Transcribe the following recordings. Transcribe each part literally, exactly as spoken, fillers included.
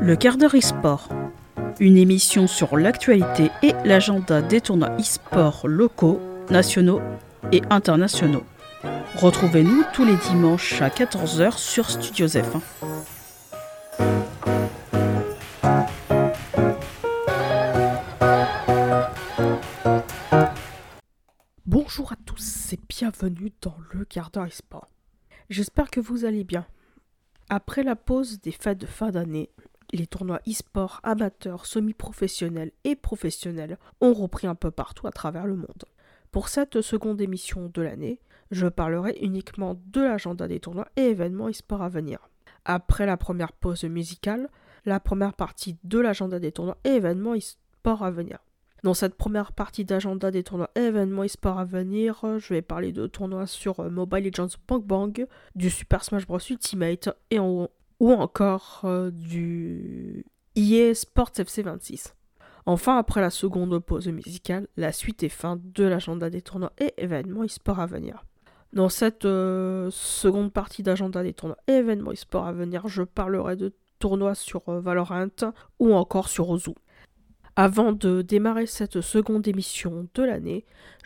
Le quart d'heure e-sport, une émission sur l'actualité et l'agenda des tournois e-sport locaux, nationaux et internationaux. Retrouvez-nous tous les dimanches à quatorze heures sur Studio Zef. Bonjour à tous et bienvenue dans le quart d'heure e-sport. J'espère que vous allez bien. Après la pause des fêtes de fin d'année, les tournois e-sport amateurs, semi-professionnels et professionnels ont repris un peu partout à travers le monde. Pour cette seconde émission de l'année, je parlerai uniquement de l'agenda des tournois et événements e-sport à venir. Après la première pause musicale, la première partie de l'agenda des tournois et événements e-sport à venir. Dans cette première partie d'agenda des tournois et événements e-sport à venir, je vais parler de tournois sur Mobile Legends Bang Bang, du Super Smash Bros Ultimate et en, ou encore euh, du E A Sports F C vingt-six. Enfin, après la seconde pause musicale, la suite et fin de l'agenda des tournois et événements e-sport à venir. Dans cette euh, seconde partie d'agenda des tournois et événements e-sport à venir, je parlerai de tournois sur euh, Valorant ou encore sur Ozu. Avant de démarrer cette seconde émission de l'année,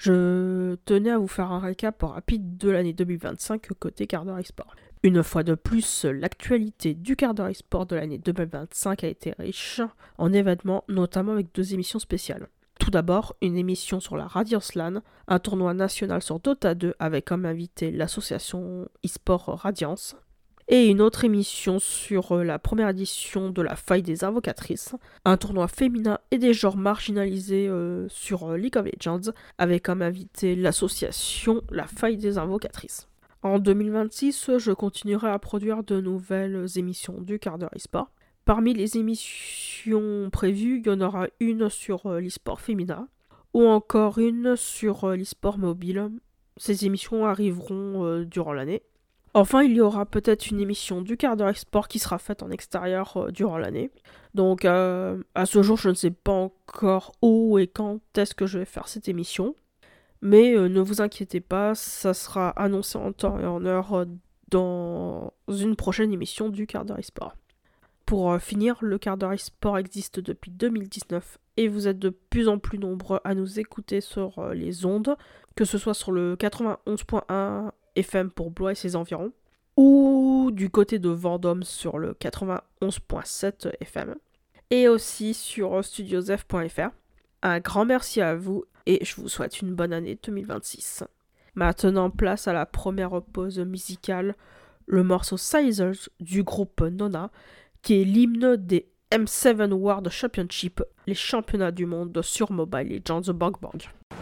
je tenais à vous faire un récap rapide de l'année deux mille vingt-cinq côté quart d'heure e-sport. Une fois de plus, l'actualité du quart d'heure e-sport de l'année deux mille vingt-cinq a été riche en événements, notamment avec deux émissions spéciales. Tout d'abord, une émission sur la Radiance LAN, un tournoi national sur Dota deux avec comme invité l'association e-sport Radiance. Et une autre émission sur la première édition de la faille des invocatrices, un tournoi féminin et des genres marginalisés euh, sur League of Legends, avec comme invité l'association La Faille des Invocatrices. En deux mille vingt-six, je continuerai à produire de nouvelles émissions du quart d'heure e-sport. Parmi les émissions prévues, il y en aura une sur l'e-sport féminin, ou encore une sur l'e-sport mobile. Ces émissions arriveront euh, durant l'année. Enfin, il y aura peut-être une émission du quart d'heure e-sport qui sera faite en extérieur euh, durant l'année. Donc, euh, à ce jour, je ne sais pas encore où et quand est-ce que je vais faire cette émission. Mais euh, ne vous inquiétez pas, ça sera annoncé en temps et en heure euh, dans une prochaine émission du quart d'heure e-sport. Pour euh, finir, le quart d'heure e-sport existe depuis deux mille dix-neuf et vous êtes de plus en plus nombreux à nous écouter sur euh, les ondes, que ce soit sur le quatre-vingt-onze point un F M pour Blois et ses environs, ou du côté de Vendôme sur le quatre-vingt-onze point sept F M, et aussi sur studiozef point f r. Un grand merci à vous, et je vous souhaite une bonne année deux mille vingt-six. Maintenant, place à la première pause musicale, le morceau Sizers du groupe Nona, qui est l'hymne des M sept World Championship, les championnats du monde sur Mobile Legends Bang Bang.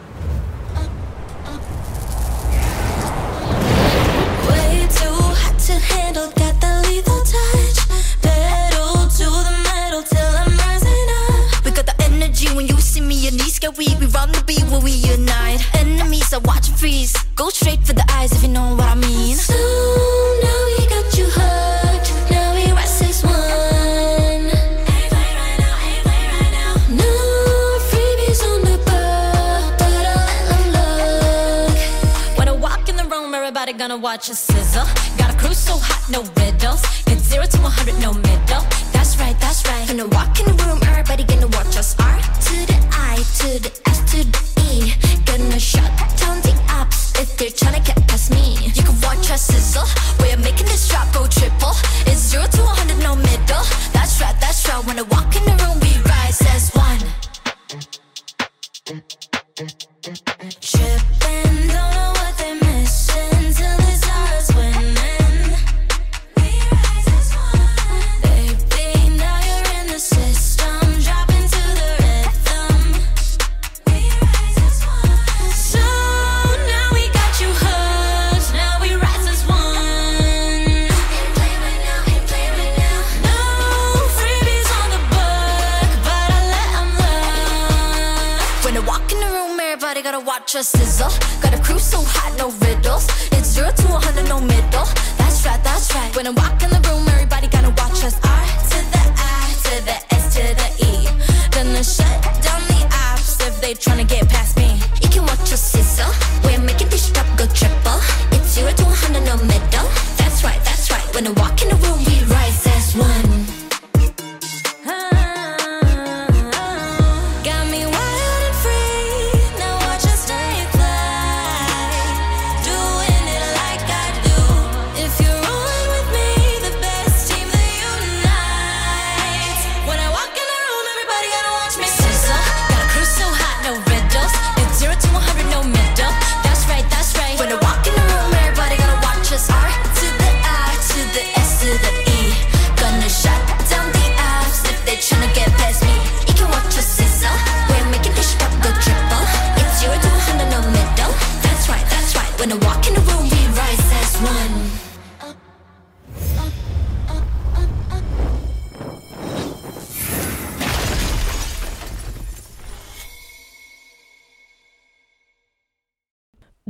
To handle, got that lethal touch. Pedal to the metal till I'm rising up. We got the energy when you see me, your knees get weak. We run the beat when we unite. Enemies are watching freeze. Go straight for the eyes if you know what I mean. So now we got you hooked. Now we rise as one. Hey, play right now, hey, play right now. No freebies on the book, but I'll let them look. When I walk in the room, everybody gonna watch us sizzle. Cruise so hot, no riddles. Get zero to one hundred, no middle. That's right, that's right. Gonna walk in the room, everybody gonna watch us. R to the I, to the S, to the E. Gonna shut down the apps if they're tryna get past me. You can watch us sizzle. We're making this drop go triple. It's zero to one hundred, no middle. That's right, that's right. When I walk in the room, we rise as one. Trippin', don't know what they're missing till it's us winning. Gotta watch us sizzle. Got a crew so hot, no riddles. It's zero to one hundred, no middle. That's right, that's right. When I walk in the room, everybody gotta watch us. R to the I, to the S, to the E. Gonna shut down the apps if they tryna get past me. You can watch us sizzle. We're making this drop go triple. It's zero to one hundred, no middle. That's right, that's right. When I walk in the room, we rise as one.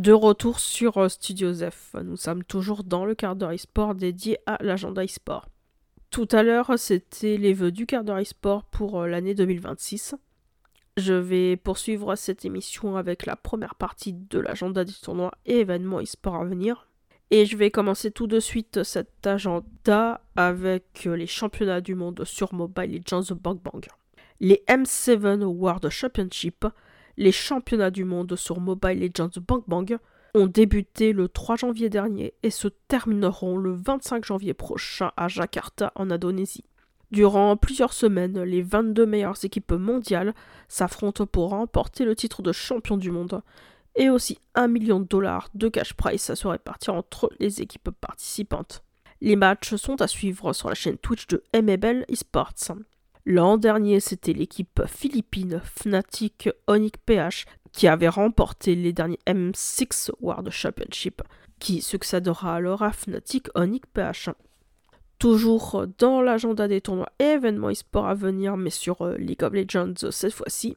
De retour sur euh, Studio Zef, nous sommes toujours dans le quart d'heure e-sport dédié à l'agenda e-sport. Tout à l'heure, c'était les vœux du quart d'heure e-sport pour euh, l'année deux mille vingt-six. Je vais poursuivre cette émission avec la première partie de l'agenda des tournois et événements e-sport à venir. Et je vais commencer tout de suite cet agenda avec les championnats du monde sur Mobile Legends Bang Bang. Les M sept World Championship, les championnats du monde sur Mobile Legends Bang Bang, ont débuté le trois janvier dernier et se termineront le vingt-cinq janvier prochain à Jakarta en Indonésie. Durant plusieurs semaines, les vingt-deux meilleures équipes mondiales s'affrontent pour remporter le titre de champion du monde et aussi un million de dollars de cash prize à se répartir entre les équipes participantes. Les matchs sont à suivre sur la chaîne Twitch de M M L Esports. L'an dernier, c'était l'équipe philippine Fnatic Onyx P H qui avait remporté les derniers M six World Championship, qui succédera alors à Fnatic Onyx P H. Toujours dans l'agenda des tournois et événements e-sport à venir, mais sur League of Legends cette fois-ci,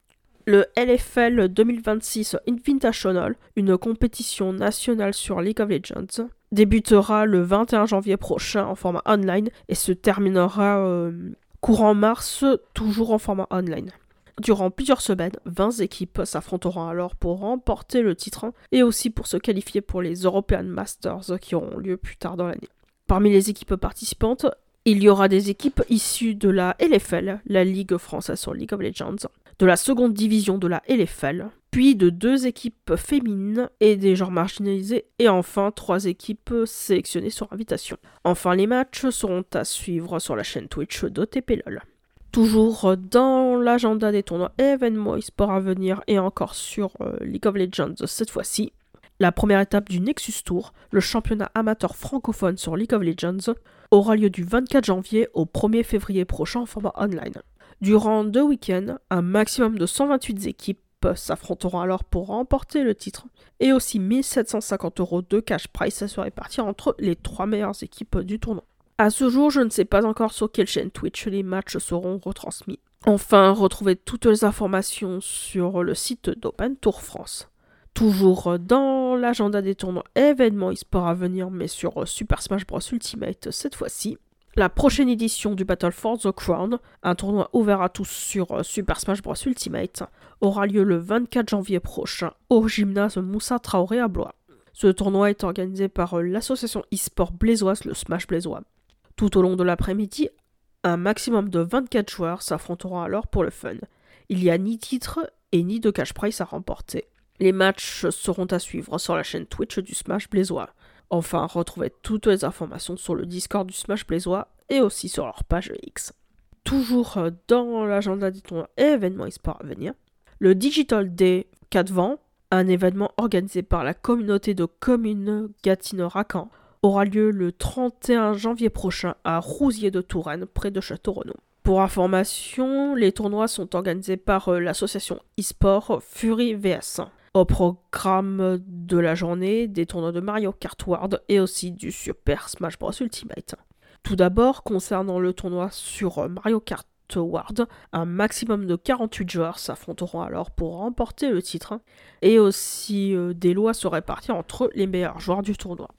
le L F L deux mille vingt-six Invitational, une compétition nationale sur League of Legends, débutera le vingt et un janvier prochain en format online et se terminera euh, courant mars, toujours en format online. Durant plusieurs semaines, vingt équipes s'affronteront alors pour remporter le titre et aussi pour se qualifier pour les European Masters qui auront lieu plus tard dans l'année. Parmi les équipes participantes, il y aura des équipes issues de la L F L, la Ligue française sur League of Legends, de la seconde division de la L F L, puis de deux équipes féminines et des genres marginalisés, et enfin trois équipes sélectionnées sur invitation. Enfin, les matchs seront à suivre sur la chaîne Twitch d'O T P L O L. Toujours dans l'agenda des tournois et événements e-sport à venir et encore sur euh, League of Legends cette fois-ci, la première étape du Nexus Tour, le championnat amateur francophone sur League of Legends, aura lieu du vingt-quatre janvier au premier février prochain en format online. Durant deux week-ends, un maximum de cent vingt-huit équipes s'affronteront alors pour remporter le titre et aussi mille sept cent cinquante euros de cash prize à se répartir entre les trois meilleures équipes du tournoi. À ce jour, je ne sais pas encore sur quelle chaîne Twitch les matchs seront retransmis. Enfin, retrouvez toutes les informations sur le site d'Open Tour France. Toujours dans l'agenda des tournois événements e-sport à venir, mais sur Super Smash Bros Ultimate cette fois-ci, la prochaine édition du Battle for the Crown, un tournoi ouvert à tous sur Super Smash Bros Ultimate, aura lieu le vingt-quatre janvier prochain au gymnase Moussa Traoré à Blois. Ce tournoi est organisé par l'association e-sport blésoise, le Smash Blésois. Tout au long de l'après-midi, un maximum de vingt-quatre joueurs s'affronteront alors pour le fun. Il n'y a ni titre et ni de cash prize à remporter. Les matchs seront à suivre sur la chaîne Twitch du Smash Blésois. Enfin, retrouvez toutes les informations sur le Discord du Smash Blésois et aussi sur leur page X. Toujours dans l'agenda des tournois et événements e-sport à venir, le Digital Day quatre vents, un événement organisé par la communauté de communes Gatineau-Racan, aura lieu le trente et un janvier prochain à Rousier de Touraine, près de Château-Renaud. Pour information, les tournois sont organisés par l'association e-sport Fury V S. Au programme de la journée, des tournois de Mario Kart World et aussi du Super Smash Bros Ultimate. Tout d'abord, concernant le tournoi sur Mario Kart World, un maximum de quarante-huit joueurs s'affronteront alors pour remporter le titre et aussi euh, des lots à se répartir entre les meilleurs joueurs du tournoi.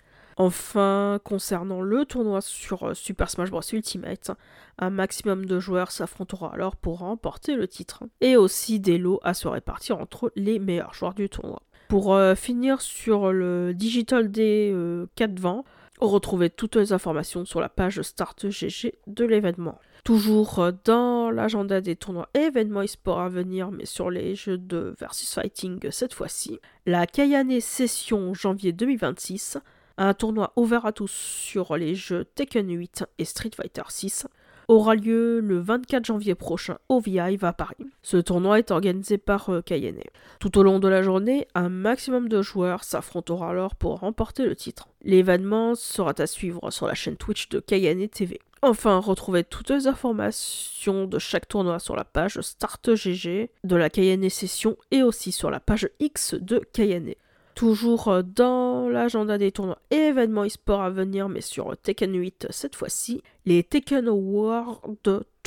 Enfin, concernant le tournoi sur Super Smash Bros Ultimate, un maximum de joueurs s'affronteront alors pour remporter le titre, et aussi des lots à se répartir entre les meilleurs joueurs du tournoi. Pour euh, finir sur le Digital Day euh, quatre vents, retrouvez toutes les informations sur la page Start G G de l'événement. Toujours dans l'agenda des tournois et événements e-sport à venir, mais sur les jeux de versus fighting cette fois-ci, la Kayane Session janvier deux mille vingt-six, un tournoi ouvert à tous sur les jeux Tekken huit et Street Fighter six, aura lieu le vingt-quatre janvier prochain au V-Hive à Paris. Ce tournoi est organisé par euh, Kayane. Tout au long de la journée, un maximum de joueurs s'affrontera alors pour remporter le titre. L'événement sera à suivre sur la chaîne Twitch de Kayane T V. Enfin, retrouvez toutes les informations de chaque tournoi sur la page Start G G de la Kayane Session et aussi sur la page X de Kayane. Toujours dans l'agenda des tournois et événements e-sport à venir, mais sur Tekken huit cette fois-ci, les Tekken World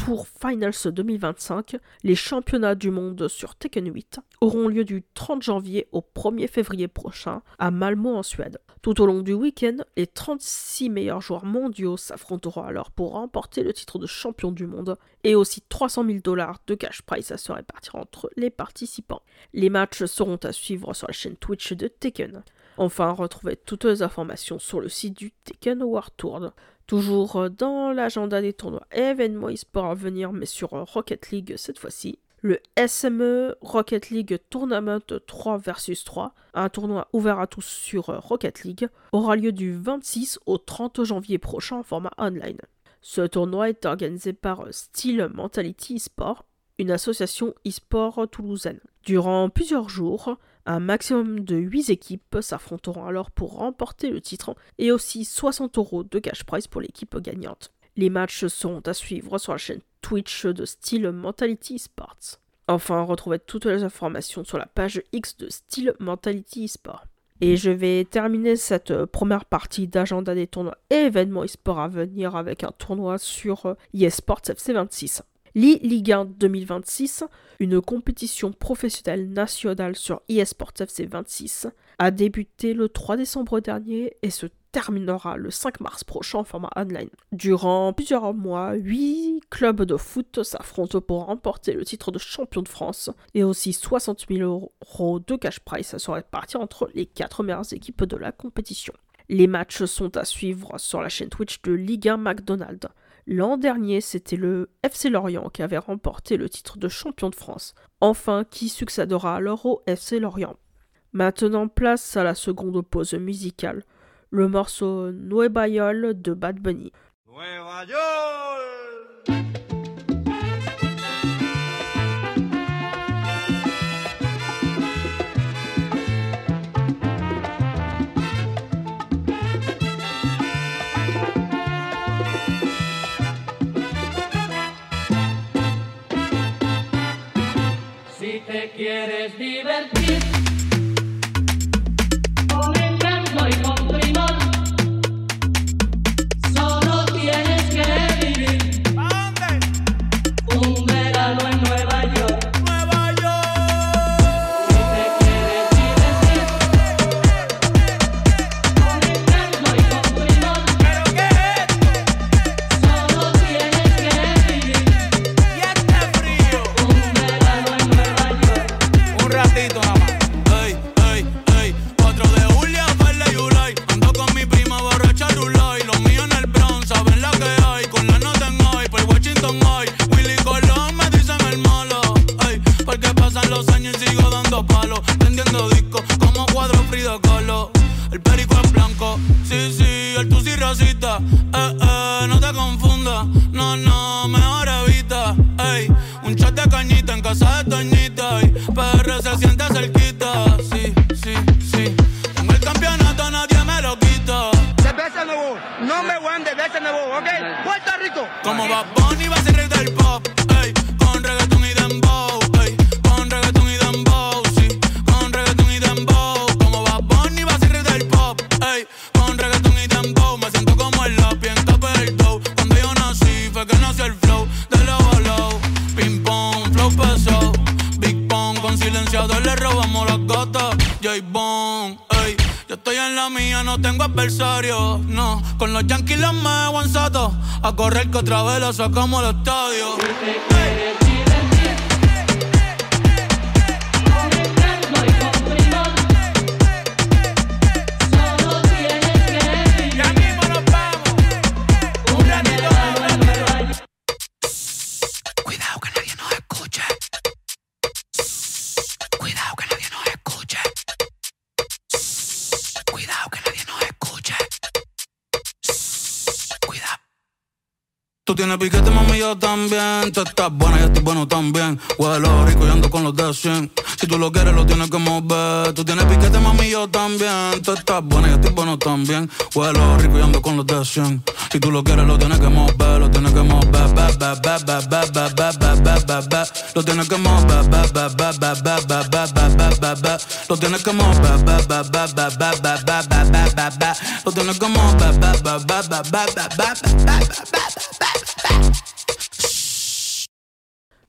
Tour Finals deux mille vingt-cinq, les championnats du monde sur Tekken huit, auront lieu du trente janvier au premier février prochain à Malmö en Suède. Tout au long du week-end, les trente-six meilleurs joueurs mondiaux s'affronteront alors pour remporter le titre de champion du monde et aussi trois cent mille dollars de cash prize à se répartir entre les participants. Les matchs seront à suivre sur la chaîne Twitch de Tekken. Enfin, retrouvez toutes les informations sur le site du Tekken World Tour. Toujours dans l'agenda des tournois et événements e-sport à venir, mais sur Rocket League cette fois-ci. Le S M E Rocket League Tournament trois versus trois, un tournoi ouvert à tous sur Rocket League, aura lieu du vingt-six au trente janvier prochain en format online. Ce tournoi est organisé par Steel Mentality eSport, une association e-sport toulousaine. Durant plusieurs jours, un maximum de huit équipes s'affronteront alors pour remporter le titre et aussi soixante euros de cash prize pour l'équipe gagnante. Les matchs seront à suivre sur la chaîne Twitch de Steel Mentality Sports. Enfin, retrouvez toutes les informations sur la page X de Steel Mentality Sport. Et je vais terminer cette première partie d'agenda des tournois et événements e-sport à venir avec un tournoi sur eSports F C vingt-six. l'e-Ligue un deux mille vingt-six, une compétition professionnelle nationale sur eSports F C vingt-six, a débuté le trois décembre dernier et se terminera le cinq mars prochain en format online. Durant plusieurs mois, huit clubs de foot s'affrontent pour remporter le titre de champion de France et aussi soixante mille euros de cash prize à se répartir entre les quatre meilleures équipes de la compétition. Les matchs sont à suivre sur la chaîne Twitch de Ligue un McDonald's. L'an dernier, c'était le F C Lorient qui avait remporté le titre de champion de France. Enfin, qui succédera alors au F C Lorient. Maintenant, place à la seconde pause musicale. Le morceau Nueva York de Bad Bunny. Nueva York! Si te quieres divertir con encanto y con primor, solo tienes que vivir. ¿A dónde? Un verano en Nueva York. Nueva York. Si te quieres divertir con encanto y con primor, ¿pero qué es esto? Solo tienes que vivir. Y este frío. Un verano en Nueva York. Un ratito nada más. Ey, ey, ey, cuatro de julio, Farley y Ulay. Ando con mi prima borracha Rulay. Los míos en el Bronx, saben la que hay. Con la nota en hoy, por Washington hoy. Willy Colón me dicen el malo. Ey, porque pasan los años y sigo dando palos. Vendiendo discos como cuadro Frida Kahlo. El perico es blanco, sí, sí, el tusi racista. Eh, eh, no te confundas, no, no, mejor evita. Ey, un chat de cañita en casa de Toñita. Y P R se siente cerquita, sí, sí, sí. Tengo el campeonato, nadie me lo quita. Cerveza Nuevo, no me voy de cerveza Nuevo, ¿ok? Puerto Rico. Como Bad Bunny va a ser rey del pop, ey, con reggaeton y dembow, ey, con reggaeton y dembow, sí, con reggaeton y dembow. Como Bad Bunny va a ser rey del pop, ey, con reggaeton y dembow. Me siento como el lápiz en capa del dough. Cuando yo nací fue que nació el flow de low a low. Ping pong, flow pesado, Big Pong, con silenciador le robamos las gatas. J-Bone, ey, yo estoy en la mía, no tengo adversario, no. Con los Yankees los me aguanzato, a correr que otra vez la sacamos al estadio. Si te quieres divertir, con encanto y con primor, solo tienes que vivir. Ya mismo nos vamos, un ratito más en Nueva York. Cuidado que nadie nos escuche. Cuidado que nadie nos escuche. Cuidado que nadie nos escuche. Cuidado. Tú tienes piquete, mami, yo también. Tú estás buena, yo estoy bueno también. Huelo rico y ando con los de cien. Si tú lo quieres, lo tienes que mover. Tú tienes piquete, mami, yo también. Tú estás buena, yo estoy bueno también. Huelo rico y ando con los de cien. Si tú lo quieres, lo tienes que mover. Lo tienes que mover. Ba, ba, ba, ba, ba, ba, ba, ba, ba, ba, ba. Lo tienes que mover. Ba, ba, ba, ba, ba, ba, ba, ba, ba, ba, ba. Lo tienes que mover. Ba, ba, ba, ba, ba, ba, ba, ba, ba, ba, ba. Lo tienes que mover. Ba, ba, ba, ba, ba, ba, ba, ba, ba, ba, ba, ba.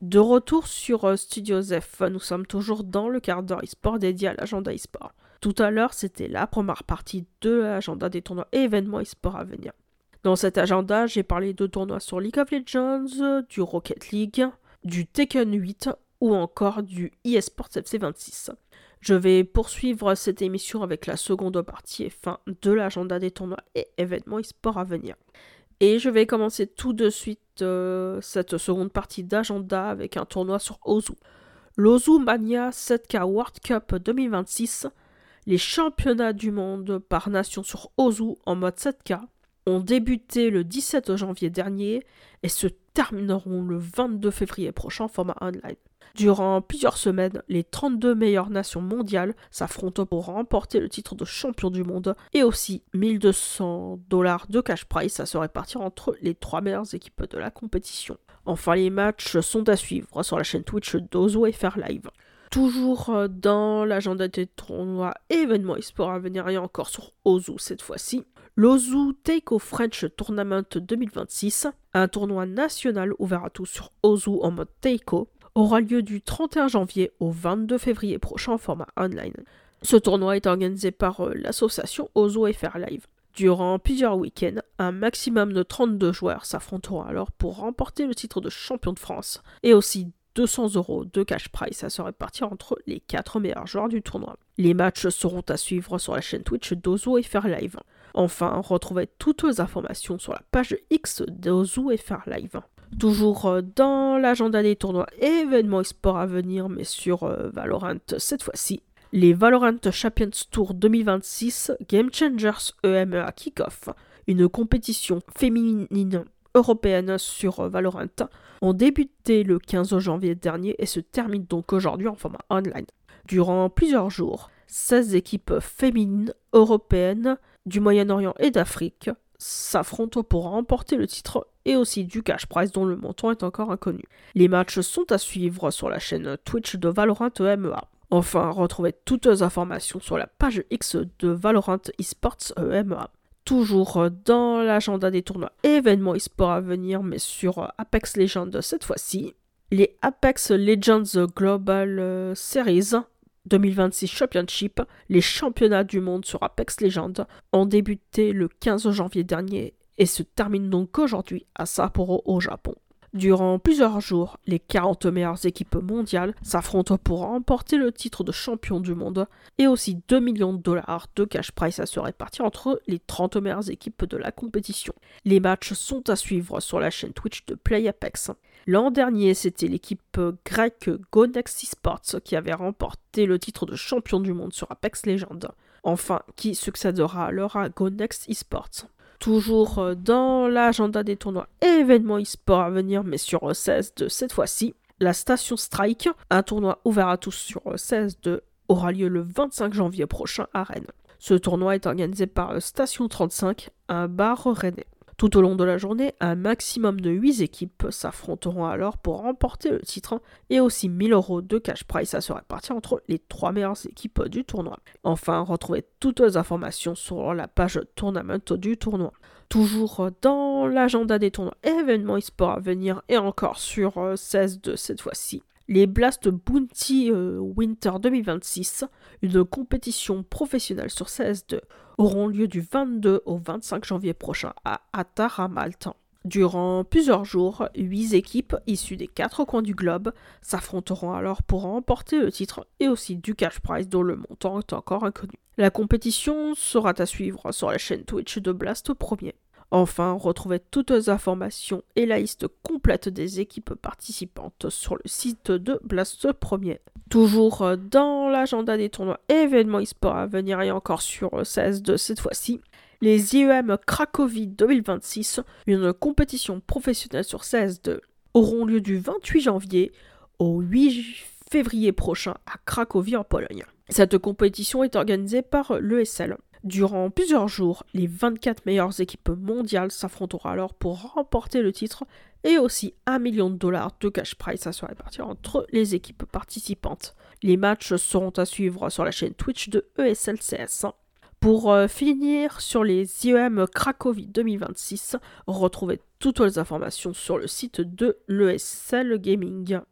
De retour sur euh, Studio F, nous sommes toujours dans le quart d'heure e-sport dédié à l'agenda e-sport. Tout à l'heure, c'était la première partie de l'agenda des tournois et événements e-sport à venir. Dans cet agenda, j'ai parlé de tournois sur League of Legends, du Rocket League, du Tekken huit ou encore du eSports F C vingt-six. Je vais poursuivre cette émission avec la seconde partie et fin de l'agenda des tournois et événements e-sport à venir. Et je vais commencer tout de suite euh, cette seconde partie d'agenda avec un tournoi sur Ozu. L'Ozu Mania sept K World Cup deux mille vingt-six, les championnats du monde par nation sur Ozu en mode sept K, ont débuté le dix-sept janvier dernier et se termineront le vingt-deux février prochain en format online. Durant plusieurs semaines, les trente-deux meilleures nations mondiales s'affrontent pour remporter le titre de champion du monde et aussi mille deux cents dollars de cash prize à se répartir entre les trois meilleures équipes de la compétition. Enfin, les matchs sont à suivre sur la chaîne Twitch d'Ozu F R Live. Toujours dans l'agenda des tournois et événements e-sport à venir et encore sur Ozu cette fois-ci. L'Ozu Taiko French Tournament deux mille vingt-six, un tournoi national ouvert à tous sur Ozu en mode Taiko, aura lieu du trente et un janvier au vingt-deux février prochain en format online. Ce tournoi est organisé par euh, l'association Ozu F R Live. Durant plusieurs week-ends, un maximum de trente-deux joueurs s'affronteront alors pour remporter le titre de champion de France et aussi deux cents euros de cash prize à se répartir entre les quatre meilleurs joueurs du tournoi. Les matchs seront à suivre sur la chaîne Twitch d'Ozu F R Live. Enfin, retrouvez toutes les informations sur la page X d'Ozu F R Live. Toujours dans l'agenda des tournois et événements e-sport à venir, mais sur euh, Valorant cette fois-ci. Les Valorant Champions Tour deux mille vingt-six Game Changers E M E A Kickoff, une compétition féminine européenne sur Valorant, ont débuté le quinze janvier dernier et se terminent donc aujourd'hui en format online. Durant plusieurs jours, seize équipes féminines européennes du Moyen-Orient et d'Afrique s'affrontent pour remporter le titre et aussi du cash prize dont le montant est encore inconnu. Les matchs sont à suivre sur la chaîne Twitch de Valorant E M E A. Enfin, retrouvez toutes les informations sur la page X de Valorant eSports E M E A. Toujours dans l'agenda des tournois et événements e-sport à venir, mais sur Apex Legends cette fois-ci. Les Apex Legends Global Series deux mille vingt-six Championship, les championnats du monde sur Apex Legends, ont débuté le quinze janvier dernier et se terminent donc aujourd'hui à Sapporo au Japon. Durant plusieurs jours, les quarante meilleures équipes mondiales s'affrontent pour remporter le titre de champion du monde et aussi deux millions de dollars de cash prize à se répartir entre les trente meilleures équipes de la compétition. Les matchs sont à suivre sur la chaîne Twitch de Play Apex. L'an dernier, c'était l'équipe grecque GoNext Esports qui avait remporté le titre de champion du monde sur Apex Legends. Enfin, qui succédera alors à GoNext Esports. Toujours dans l'agenda des tournois et événements e-sport à venir, mais sur C S deux cette fois-ci, la Station Strike, un tournoi ouvert à tous sur C S deux, aura lieu le vingt-cinq janvier prochain à Rennes. Ce tournoi est organisé par Station trente-cinq, un bar rennais. Tout au long de la journée, un maximum de huit équipes s'affronteront alors pour remporter le titre et aussi mille euros de cash prize à se répartir entre les trois meilleures équipes du tournoi. Enfin, retrouvez toutes les informations sur la page Tournament du tournoi. Toujours dans l'agenda des tournois et événements e-sport à venir et encore sur C S deux cette fois-ci. Les Blast Bounty euh, Winter deux mille vingt-six, une compétition professionnelle sur C S deux, auront lieu du vingt-deux au vingt-cinq janvier prochain à Attar à Malte. Durant plusieurs jours, huit équipes issues des quatre coins du globe s'affronteront alors pour remporter le titre et aussi du cash prize dont le montant est encore inconnu. La compétition sera à suivre sur la chaîne Twitch de Blast Premier. Enfin, retrouvez toutes les informations et la liste complète des équipes participantes sur le site de Blast Premier. Toujours dans l'agenda des tournois et événements e-sport à venir et encore sur C S deux cette fois-ci, les I E M Cracovie deux mille vingt-six, une compétition professionnelle sur C S deux, auront lieu du vingt-huit janvier au huit février prochain à Cracovie en Pologne. Cette compétition est organisée par l'E S L. Durant plusieurs jours, les vingt-quatre meilleures équipes mondiales s'affronteront alors pour remporter le titre et aussi un million de dollars de cash prize à se répartir entre les équipes participantes. Les matchs seront à suivre sur la chaîne Twitch de E S L C S. Pour euh, finir sur les I E M Cracovie deux mille vingt-six, retrouvez toutes les informations sur le site de l'E S L Gaming.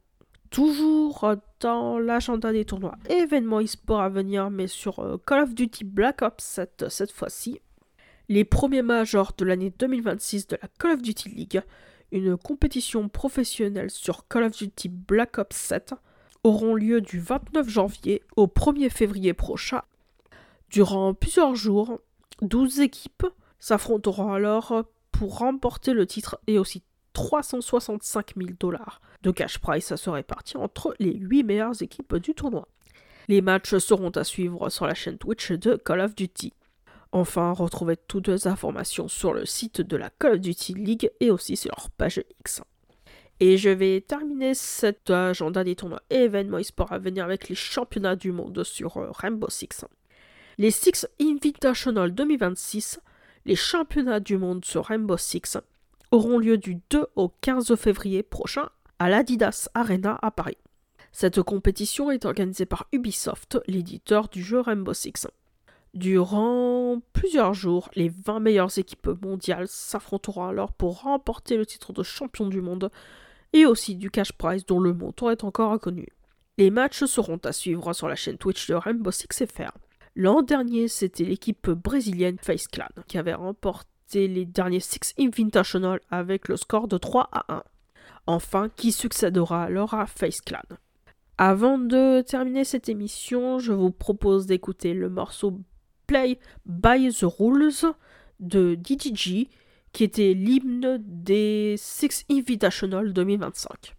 Toujours dans l'agenda des tournois événements e-sport à venir, mais sur euh, Call of Duty Black Ops sept cette fois-ci. Les premiers majors de l'année deux mille vingt-six de la Call of Duty League, une compétition professionnelle sur Call of Duty Black Ops sept, auront lieu du vingt-neuf janvier au premier février prochain. Durant plusieurs jours, douze équipes s'affronteront alors pour remporter le titre et aussi trois cent soixante-cinq mille dollars de cash prize à se répartir entre les huit meilleures équipes du tournoi. Les matchs seront à suivre sur la chaîne Twitch de Call of Duty. Enfin, retrouvez toutes les informations sur le site de la Call of Duty League et aussi sur leur page X. Et je vais terminer cet agenda des tournois et événements e-sport à venir avec les championnats du monde sur Rainbow Six. Les Six Invitational deux mille vingt-six, les championnats du monde sur Rainbow Six, auront lieu du deux au quinze février prochain à l'Adidas Arena à Paris. Cette compétition est organisée par Ubisoft, l'éditeur du jeu Rainbow Six. Durant plusieurs jours, les vingt meilleures équipes mondiales s'affronteront alors pour remporter le titre de champion du monde et aussi du cash prize dont le montant est encore inconnu. Les matchs seront à suivre sur la chaîne Twitch de Rainbow Six F R. L'an dernier, c'était l'équipe brésilienne FaZe Clan qui avait remporté les derniers Six Invitational avec le score de trois à un. Enfin, qui succédera alors à FaZe Clan. Avant de terminer cette émission, je vous propose d'écouter le morceau Play by the Rules de D G G, qui était l'hymne des Six Invitational deux mille vingt-cinq.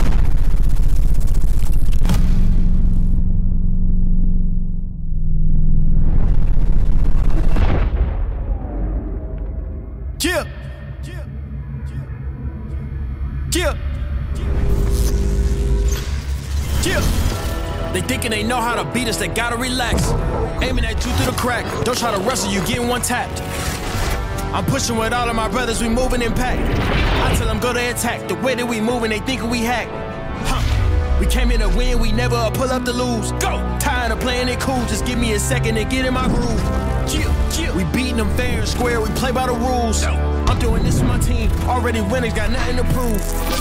Yeah. Yeah. Yeah. They thinking they know how to beat us, they gotta relax. Aiming at you through the crack. Don't try to wrestle, you getting one tapped. I'm pushing with all of my brothers, we moving in pack. I tell them go to attack. The way that we moving, they thinking we hack. Huh. We came here to win, we never pull up to lose. Go! Tired of playing it cool, just give me a second to get in my groove. Yeah, yeah. We beating them fair and square, we play by the rules. I'm doing this with my team, already winners, got nothing to prove.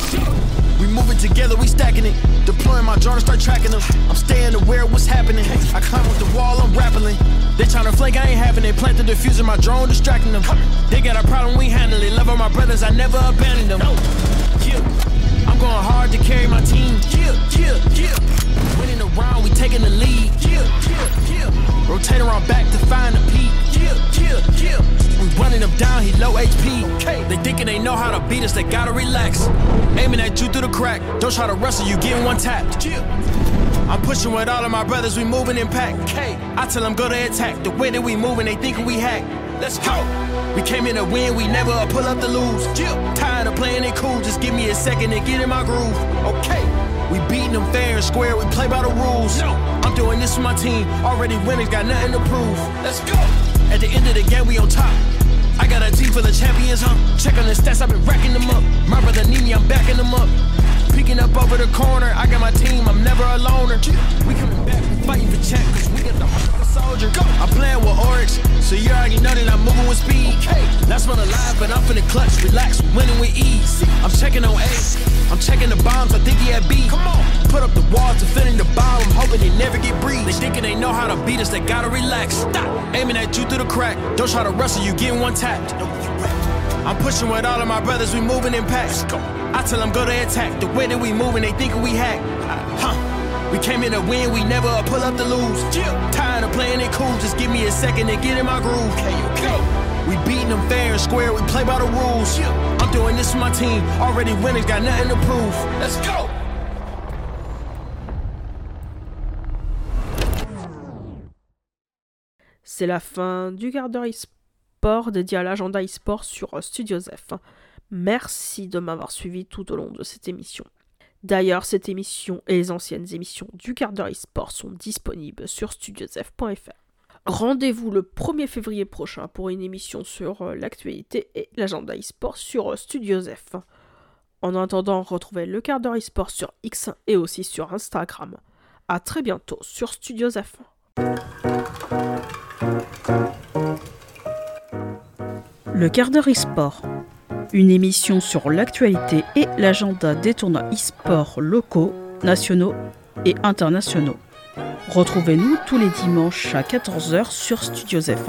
We moving together, we stacking it. Deploying my drone to start tracking them. I'm staying aware of what's happening. I climb with the wall, I'm rappelling. They tryna flank, I ain't having it. Plant the diffuser, my drone distracting them. They got a problem, we handle it. Love all my brothers, I never abandoned them. Yeah. I'm going hard to carry my team. Yeah, yeah, yeah. Winning the round, we taking the lead. Yeah, yeah, yeah. Rotate around back to find the peak. Yeah, yeah, yeah. We running them down, he low H P. Okay. They thinking they know how to beat us, they gotta relax. Aiming at you through the crack. Don't try to wrestle, you getting one tapped. Yeah. I'm pushing with all of my brothers, we moving in pack. Okay. I tell them go to attack. The way that we moving, they thinking we hack. Let's go. We came in to win, we never pull up to lose. Yeah. Tired of playing it cool, just give me a second to get in my groove. Okay. We beating them fair and square, we play by the rules. No. I'm doing this with my team, already winners, got nothing to prove. Let's go. At the end of the game, we on top. I got a team full of champions, huh? Check on the stats, I've been racking them up. My brother need me, I'm backing them up. Peeking up over the corner, I got my team, I'm never a loner. We coming back, we fighting for check, cause we got the heart of a soldier. Go. I'm playing with Oryx, so you already know that I'm moving with speed. Okay. Last one alive, but I'm finna clutch, relax, winning with ease. I'm checking on A, I'm checking the bombs, I think he had B. Come on, put up the walls, defending the bomb, I'm hoping they never get breached. They thinking they know how to beat us, they gotta relax. Stop, aiming at you through the crack. Don't try to wrestle, you getting one tapped. I'm pushing with all of my brothers, we moving in packs. I tell them go to attack. The way that we moving, they thinking we hack. Huh. We came in to win, we never pull up to lose. Tired of playing it cool, just give me a second to get in my groove. Okay. We beating them fair and square, we play by the rules. I'm doing this with my team, already winners, got nothing to prove. Let's go. C'est la fin du quart d'heure e-sport dédié à l'agenda e-sport sur Studio F. Merci de m'avoir suivi tout au long de cette émission. D'ailleurs, cette émission et les anciennes émissions du quart d'heure e-sport sont disponibles sur studiosf point f r. Rendez-vous le premier février prochain pour une émission sur l'actualité et l'agenda e-sport sur Studios F. En attendant, retrouvez le quart d'heure e-sport sur X et aussi sur Instagram. À très bientôt sur Studios F. Le quart d'heure e-sport, une émission sur l'actualité et l'agenda des tournois e-sport locaux, nationaux et internationaux. Retrouvez-nous tous les dimanches à quatorze heures sur Studio Zeph.